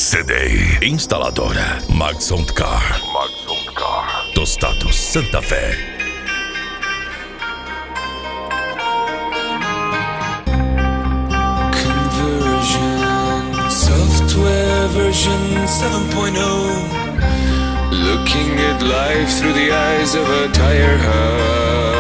CD instaladora Mag Soundcar. Do status Santa Fé. Conversion software version 7.0. Looking at life through the eyes of a tire hub.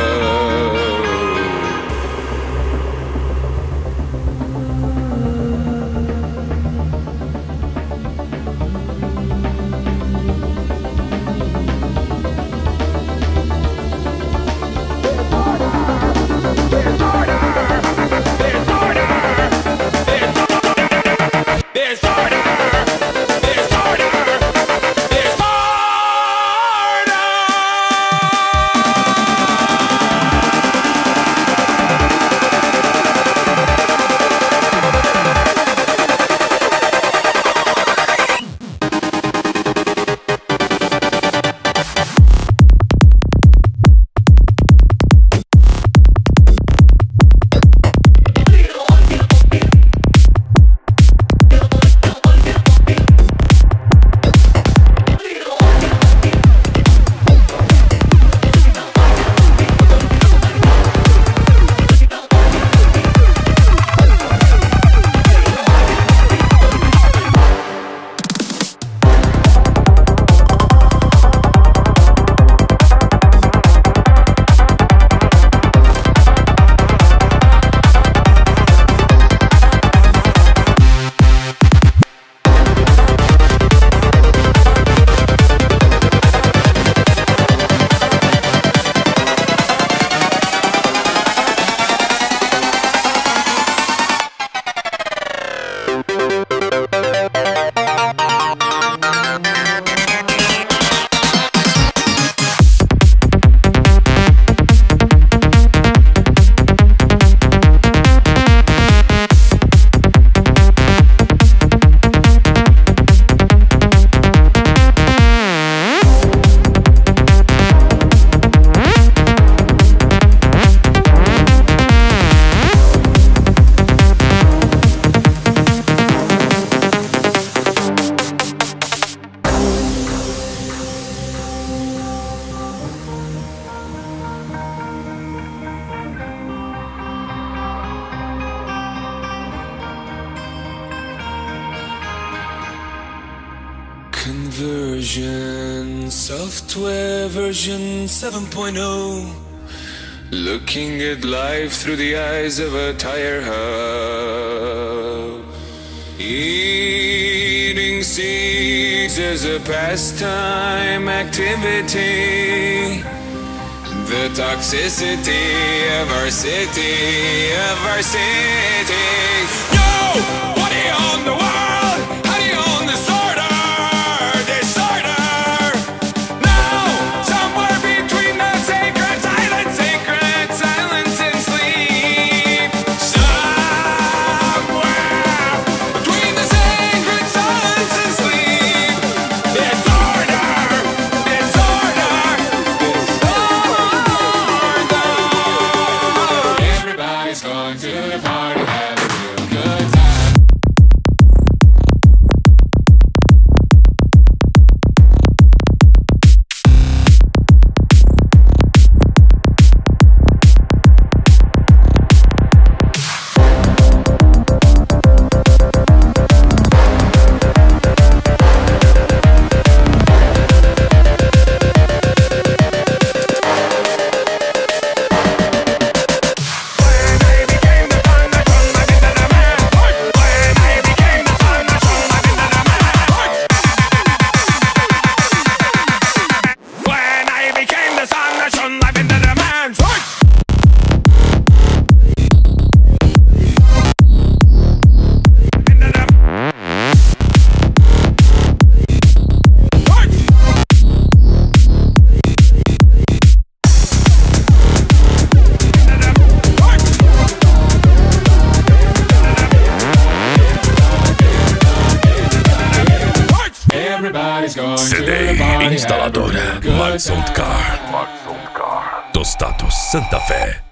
Conversion software version 7.0. Looking at life through the eyes of a tire hub. Eating seeds as a pastime activity. The toxicity of our city, No! What do you own the world? How do you own this order? Going to the party, have a real good time. CD instaladora Mag Soundcar. Do status Santa Fé.